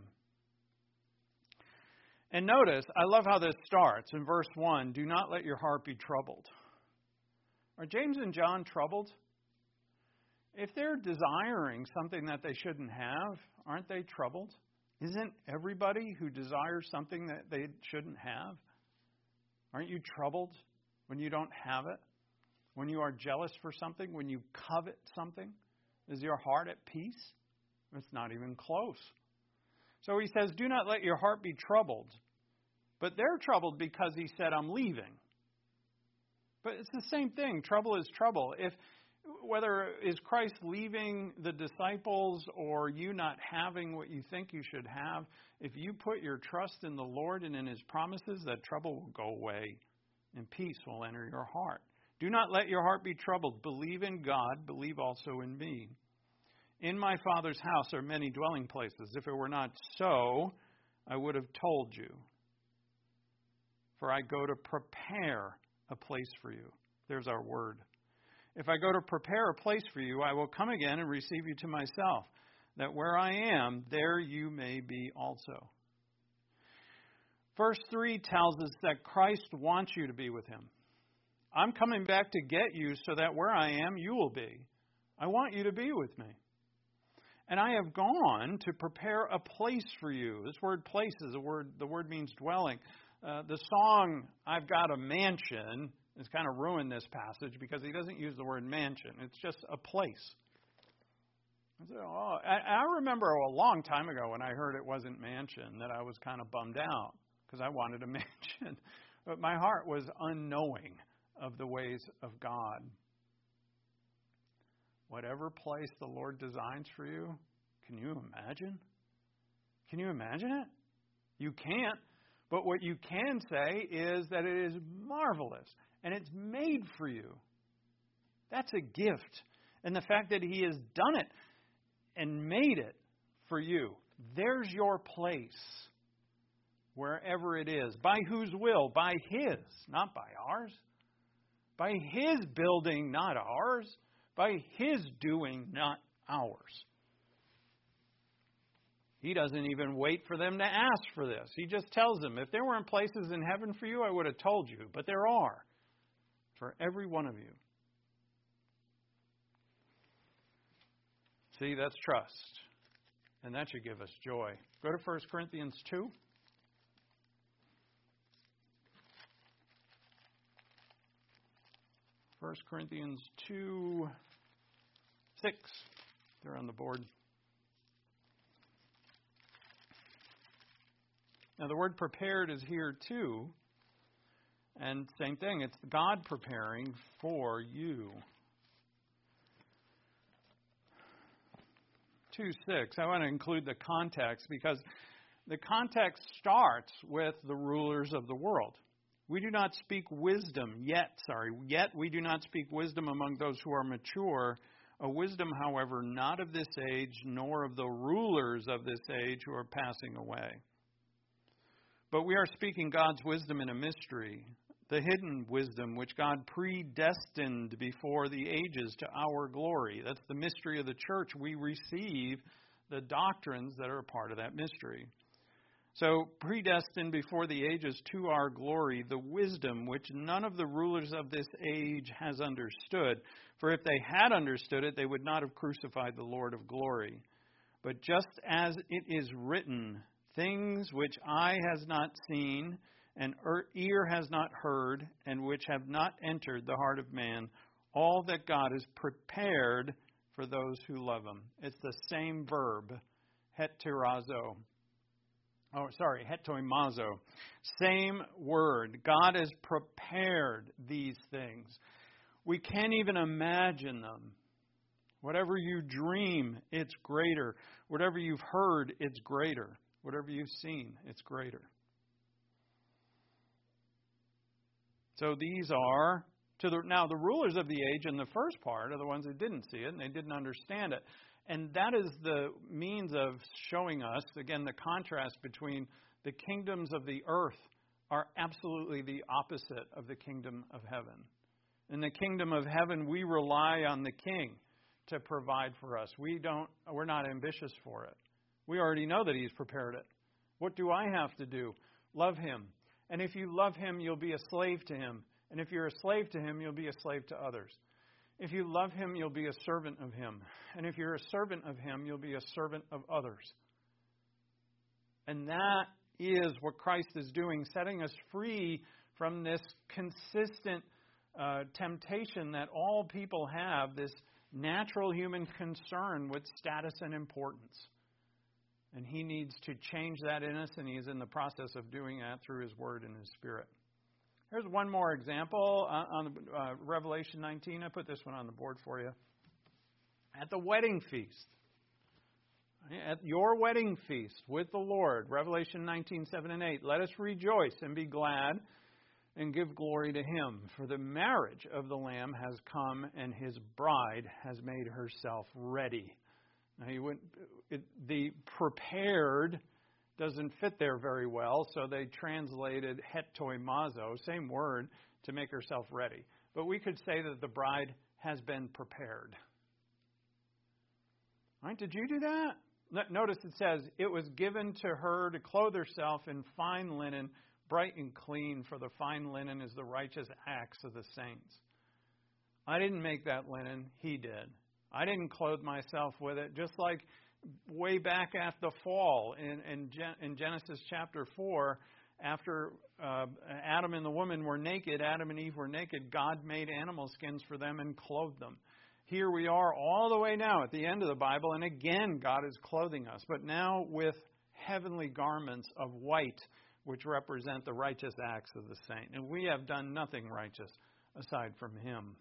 And notice, I love how this starts in verse 1. Do not let your heart be troubled. Are James and John troubled? If they're desiring something that they shouldn't have, aren't they troubled? Isn't everybody who desires something that they shouldn't have? Aren't you troubled when you don't have it? When you are jealous for something? When you covet something? Is your heart at peace? It's not even close. So he says, do not let your heart be troubled. But they're troubled because he said, I'm leaving. But it's the same thing. Trouble is trouble. Whether is Christ leaving the disciples or you not having what you think you should have, if you put your trust in the Lord and in His promises, that trouble will go away and peace will enter your heart. Do not let your heart be troubled. Believe in God. Believe also in me. In my Father's house are many dwelling places. If it were not so, I would have told you. For I go to prepare a place for you. There's our word. If I go to prepare a place for you, I will come again and receive you to myself, that where I am, there you may be also. Verse 3 tells us that Christ wants you to be with Him. I'm coming back to get you so that where I am, you will be. I want you to be with me. And I have gone to prepare a place for you. This word place is a word, the word means dwelling. The song, I've Got a Mansion, has kind of ruined this passage because he doesn't use the word mansion. It's just a place. I remember a long time ago when I heard it wasn't mansion that I was kind of bummed out because I wanted a mansion. But my heart was unknowing of the ways of God. Whatever place the Lord designs for you, can you imagine? Can you imagine it? You can't. But what you can say is that it is marvelous and it's made for you. That's a gift. And the fact that He has done it and made it for you, there's your place. Wherever it is. By whose will? By His, not by ours. By His building, not ours. By His doing, not ours. He doesn't even wait for them to ask for this. He just tells them, if there weren't places in heaven for you, I would have told you. But there are for every one of you. See, that's trust. And that should give us joy. Go to 1 Corinthians 2. 1 Corinthians 2:6. They're on the board. Now, the word prepared is here too. And same thing, it's God preparing for you. 2:6. I want to include the context because the context starts with the rulers of the world. We do not speak wisdom yet we do not speak wisdom among those who are mature, a wisdom, however, not of this age, nor of the rulers of this age who are passing away. But we are speaking God's wisdom in a mystery, the hidden wisdom which God predestined before the ages to our glory. That's the mystery of the church. We receive the doctrines that are a part of that mystery. So, predestined before the ages to our glory, the wisdom which none of the rulers of this age has understood. For if they had understood it, they would not have crucified the Lord of glory. But just as it is written, things which eye has not seen, and ear has not heard, and which have not entered the heart of man, all that God has prepared for those who love Him. It's the same verb, hetoimazo. Same word. God has prepared these things. We can't even imagine them. Whatever you dream, it's greater. Whatever you've heard, it's greater. Whatever you've seen, it's greater. So these are, now the rulers of the age in the first part are the ones that didn't see it and they didn't understand it. And that is the means of showing us, again, the contrast between the kingdoms of the earth are absolutely the opposite of the kingdom of heaven. In the kingdom of heaven, we rely on the King to provide for us. We're not ambitious for it. We already know that He's prepared it. What do I have to do? Love Him. And if you love Him, you'll be a slave to Him. And if you're a slave to Him, you'll be a slave to others. If you love Him, you'll be a servant of Him. And if you're a servant of Him, you'll be a servant of others. And that is what Christ is doing, setting us free from this consistent temptation that all people have, this natural human concern with status and importance. And He needs to change that in us, and He is in the process of doing that through His Word and His Spirit. Here's one more example on Revelation 19. I put this one on the board for you. At the wedding feast. At your wedding feast with the Lord, Revelation 19, 7 and 8. Let us rejoice and be glad and give glory to Him. For the marriage of the Lamb has come, and His bride has made herself ready. Now, the prepared doesn't fit there very well, so they translated hetoimazo, same word, to make herself ready. But we could say that the bride has been prepared. All right, did you do that? Notice it says, it was given to her to clothe herself in fine linen, bright and clean, for the fine linen is the righteous acts of the saints. I didn't make that linen, He did. I didn't clothe myself with it, just like way back at the fall in Genesis chapter 4, after Adam and the woman were naked, Adam and Eve were naked, God made animal skins for them and clothed them. Here we are all the way now at the end of the Bible, and again God is clothing us, but now with heavenly garments of white, which represent the righteous acts of the saint. And we have done nothing righteous aside from Him.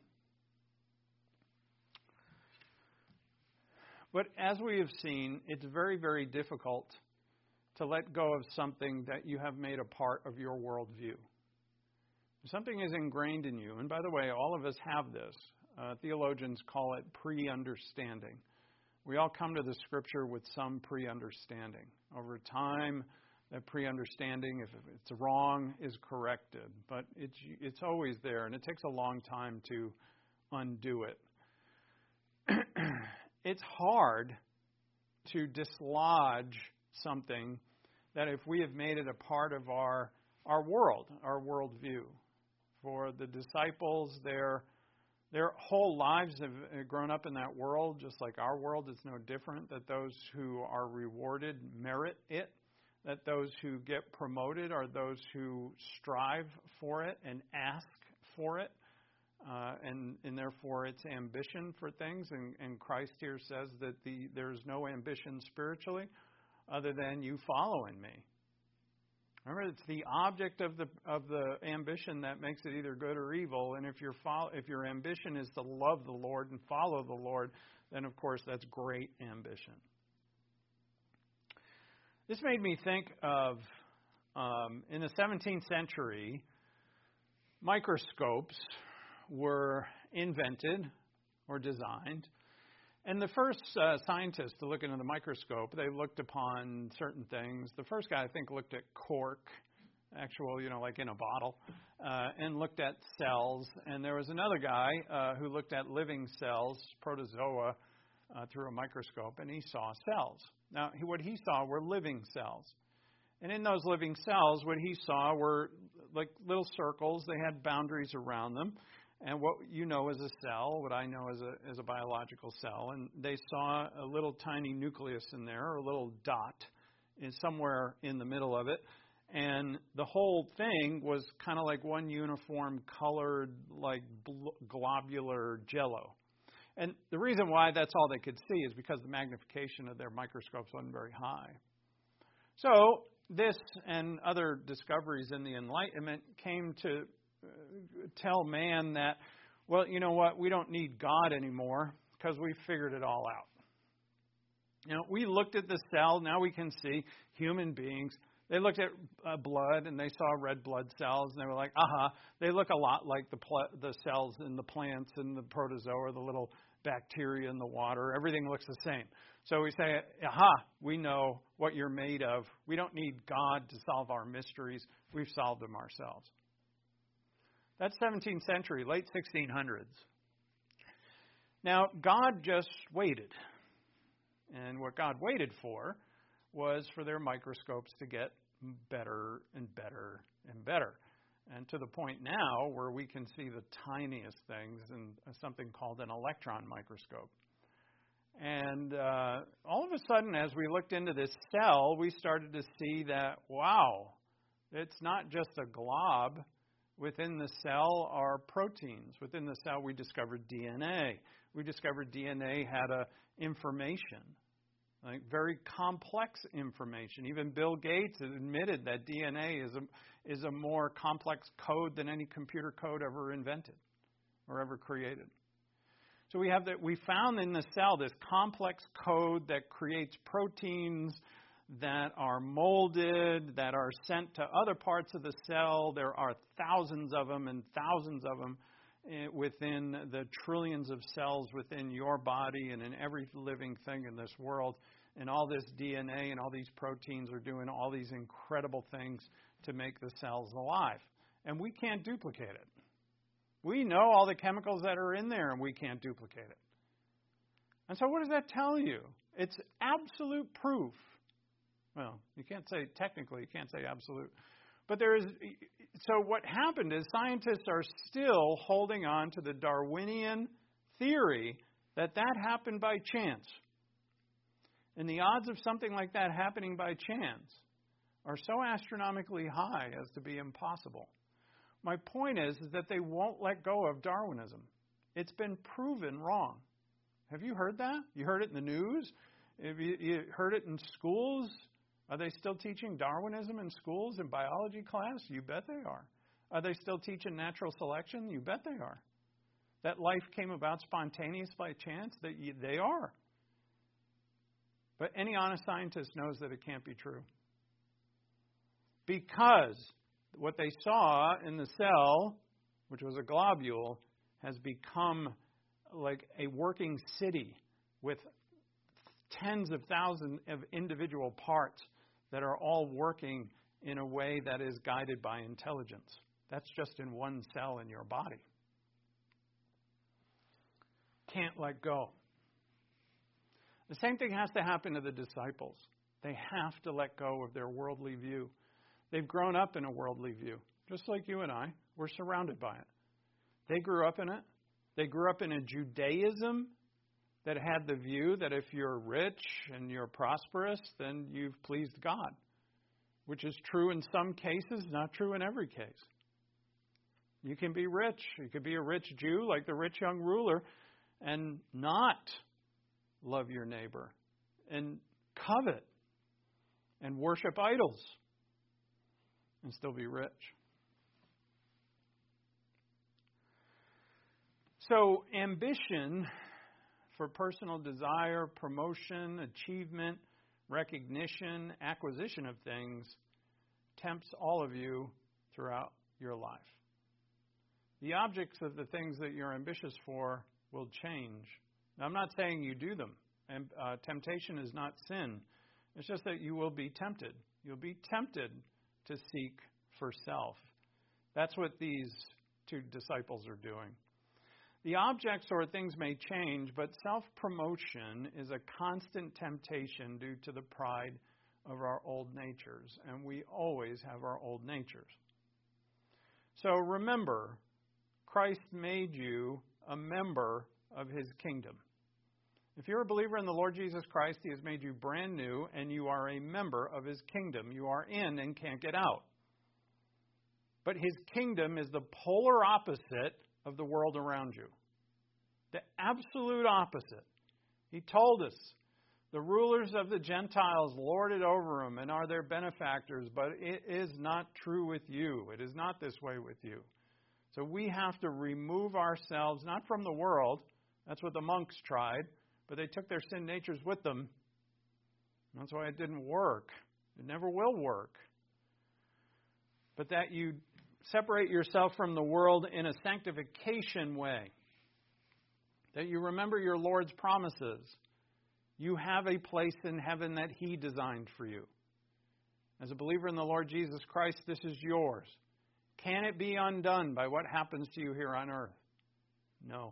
But as we have seen, it's very, very difficult to let go of something that you have made a part of your worldview. Something is ingrained in you. And by the way, all of us have this. Theologians call it pre-understanding. We all come to the Scripture with some pre-understanding. Over time, that pre-understanding, if it's wrong, is corrected. But it's always there, and it takes a long time to undo it. It's hard to dislodge something that if we have made it a part of our world, our worldview. For the disciples, their whole lives have grown up in that world, just like our world is no different, that those who are rewarded merit it, that those who get promoted are those who strive for it and ask for it, and therefore it's ambition for things. And Christ here says that there's no ambition spiritually other than you following me. Remember, it's the object of the ambition that makes it either good or evil. And if your ambition is to love the Lord and follow the Lord, then of course that's great ambition. This made me think of in the 17th century, microscopes were invented or designed. And the first scientists to look into the microscope, they looked upon certain things. The first guy, I think, looked at cork, actual, like in a bottle, and looked at cells. And there was another guy who looked at living cells, protozoa, through a microscope, and he saw cells. Now, what he saw were living cells. And in those living cells, what he saw were like little circles. They had boundaries around them. And what you know as a cell, what I know as a biological cell, and they saw a little tiny nucleus in there, or a little dot, somewhere in the middle of it, and the whole thing was kind of like one uniform colored, like globular jello. And the reason why that's all they could see is because the magnification of their microscopes wasn't very high. So this and other discoveries in the Enlightenment came to tell man that, well, you know what, we don't need God anymore because we figured it all out. We looked at the cell, now we can see human beings. They looked at blood and they saw red blood cells and they were like, they look a lot like the cells in the plants and the protozoa, the little bacteria in the water. Everything looks the same. So we say, we know what you're made of. We don't need God to solve our mysteries. We've solved them ourselves. That's 17th century, late 1600s. Now, God just waited. And what God waited for was for their microscopes to get better and better and better. And to the point now where we can see the tiniest things in something called an electron microscope. And all of a sudden, as we looked into this cell, we started to see that, wow, it's not just a glob. Within the cell are proteins. Within the cell, we discovered DNA. We discovered DNA had information, like very complex information. Even Bill Gates has admitted that DNA is a more complex code than any computer code ever invented or ever created. So we found in the cell this complex code that creates proteins that are molded, that are sent to other parts of the cell. There are thousands of them and thousands of them within the trillions of cells within your body and in every living thing in this world. And all this DNA and all these proteins are doing all these incredible things to make the cells alive. And we can't duplicate it. We know all the chemicals that are in there and we can't duplicate it. And so what does that tell you? It's absolute proof. Well, you can't say absolute. But so what happened is scientists are still holding on to the Darwinian theory that happened by chance. And the odds of something like that happening by chance are so astronomically high as to be impossible. My point is that they won't let go of Darwinism. It's been proven wrong. Have you heard that? You heard it in the news? Have you heard it in schools? Are they still teaching Darwinism in schools in biology class? You bet they are. Are they still teaching natural selection? You bet they are. That life came about spontaneous by chance? They are. But any honest scientist knows that it can't be true. Because what they saw in the cell, which was a globule, has become like a working city with tens of thousands of individual parts that are all working in a way that is guided by intelligence. That's just in one cell in your body. Can't let go. The same thing has to happen to the disciples. They have to let go of their worldly view. They've grown up in a worldly view, just like you and I. We're surrounded by it. They grew up in it. They grew up in a Judaism that had the view that if you're rich and you're prosperous, then you've pleased God, which is true in some cases, not true in every case. You can be rich. You could be a rich Jew like the rich young ruler and not love your neighbor and covet and worship idols and still be rich. So ambition for personal desire, promotion, achievement, recognition, acquisition of things tempts all of you throughout your life. The objects of the things that you're ambitious for will change. Now, I'm not saying you do them. And temptation is not sin. It's just that you will be tempted. You'll be tempted to seek for self. That's what these two disciples are doing. The objects or things may change, but self-promotion is a constant temptation due to the pride of our old natures. And we always have our old natures. So remember, Christ made you a member of His kingdom. If you're a believer in the Lord Jesus Christ, He has made you brand new, and you are a member of His kingdom. You are in and can't get out. But His kingdom is the polar opposite of the world around you. The absolute opposite. He told us, the rulers of the Gentiles lord it over them and are their benefactors, but it is not true with you. It is not this way with you. So we have to remove ourselves, not from the world. That's what the monks tried, but they took their sin natures with them. That's why it didn't work. It never will work. But that you separate yourself from the world in a sanctification way. That you remember your Lord's promises. You have a place in heaven that He designed for you. As a believer in the Lord Jesus Christ, this is yours. Can it be undone by what happens to you here on earth? No.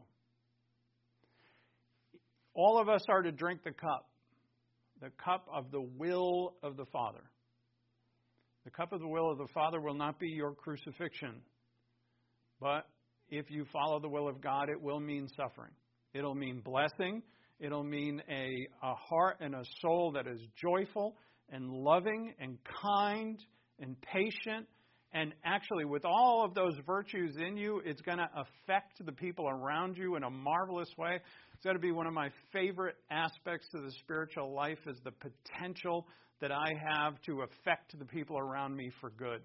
All of us are to drink the cup of the will of the Father. The cup of the will of the Father will not be your crucifixion. But if you follow the will of God, it will mean suffering. It'll mean blessing. It'll mean a heart and a soul that is joyful and loving and kind and patient. And actually, with all of those virtues in you, it's going to affect the people around you in a marvelous way. It's got to be one of my favorite aspects of the spiritual life is the potential that I have to affect the people around me for good.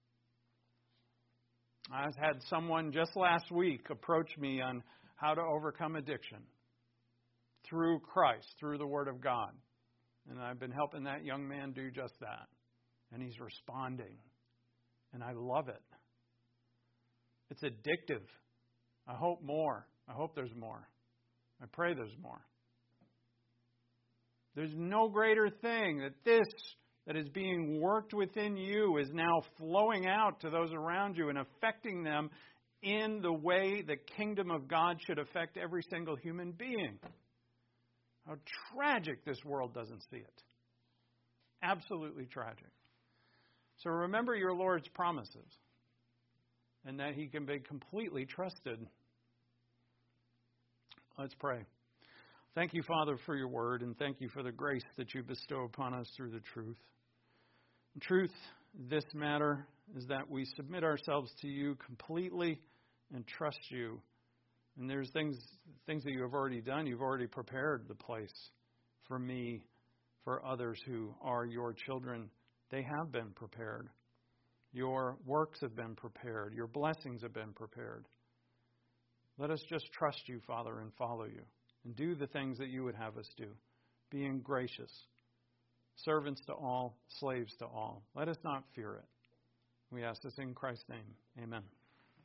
I had someone just last week approach me on how to overcome addiction through Christ, through the Word of God. And I've been helping that young man do just that. And he's responding. And I love it. It's addictive. I hope more. I hope there's more. I pray there's more. There's no greater thing that this that is being worked within you is now flowing out to those around you and affecting them in the way the kingdom of God should affect every single human being. How tragic this world doesn't see it. Absolutely tragic. So remember your Lord's promises and that He can be completely trusted. Let's pray. Thank you, Father, for your word, and thank you for the grace that you bestow upon us through the truth. In truth, this matter is that we submit ourselves to you completely and trust you. And there's things that you have already done. You've already prepared the place for me, for others who are your children. They have been prepared. Your works have been prepared. Your blessings have been prepared. Let us just trust you, Father, and follow you, and do the things that you would have us do, being gracious, servants to all, slaves to all. Let us not fear it. We ask this in Christ's name. Amen.